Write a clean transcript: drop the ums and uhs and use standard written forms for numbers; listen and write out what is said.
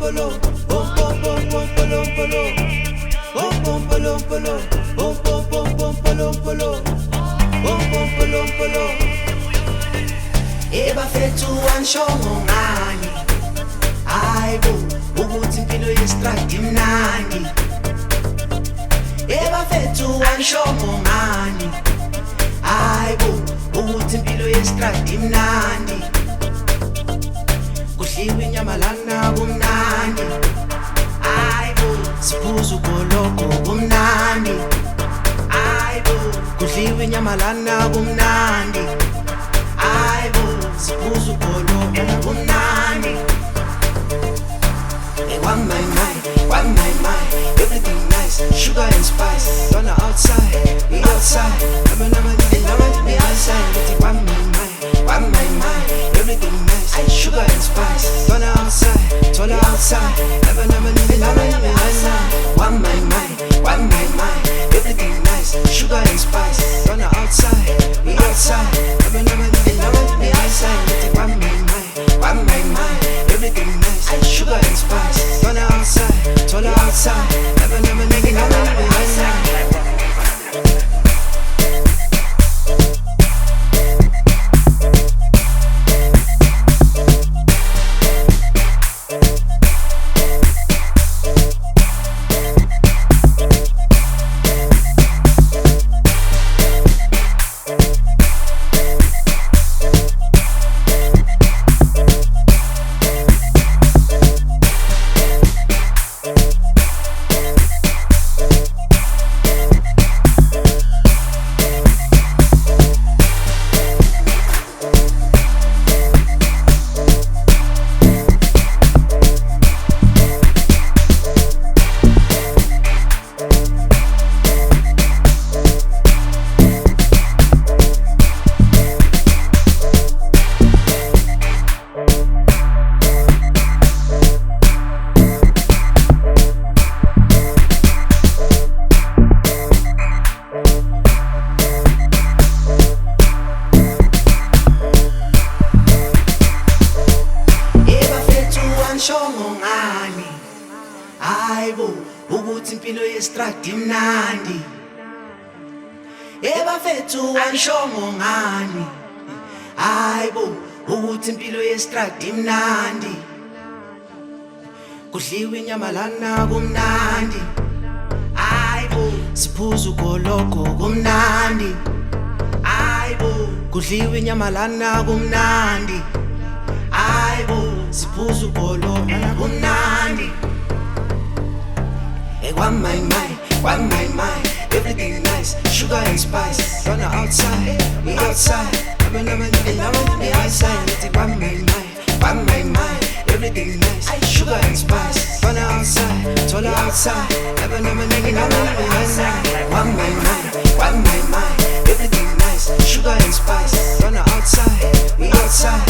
polo, bom bom bom bom polo polo, bom bom polo polo, bom bom bom bom polo polo, bom bom polo polo. Ebafethu anshongo ngani, hayibo ukuthi impilo yestradi imnandi. Ebafethu anshongo ngani, hayibo ukuthi impilo yestradi imnandi. Kudliwa inyama lana kumnandi, hayibo siphuza ugoloko kumnandi, hayibo kudliwa inyama lana kumnandi, hayibo siphuza ugoloko kumnandi. Hey, one my, everything nice, sugar and spice. On the outside, we outside. Never be outside. It's one my, everything nice, sugar and spice. On the outside, to the outside. Never be outside. One my, everything nice, sugar and spice. On the outside, we outside. Never be outside. It's one my, everything nice, sugar and spice. On the outside, to the outside. Never be outside. Anshongo ngani, hayibo ukuthi impilo yestradi imnandi. Ebafethu anshongo ngani, hayibo ukuthi impilo yestradi imnandi. Kudliwa inyama lana kumnandi, hayibo siphuza ugoloko kumnandi, hayibo kudliwa inyama lana kumnandi, hayibo siphuza ugoloko kumnandi. Hey, one my, everything nice, sugar and spice. On the outside, we outside. Never be outside. It's one my, everything nice, sugar and spice. On the outside, to the outside. Never be outside. One my, everything nice, sugar and spice. On the outside, we outside.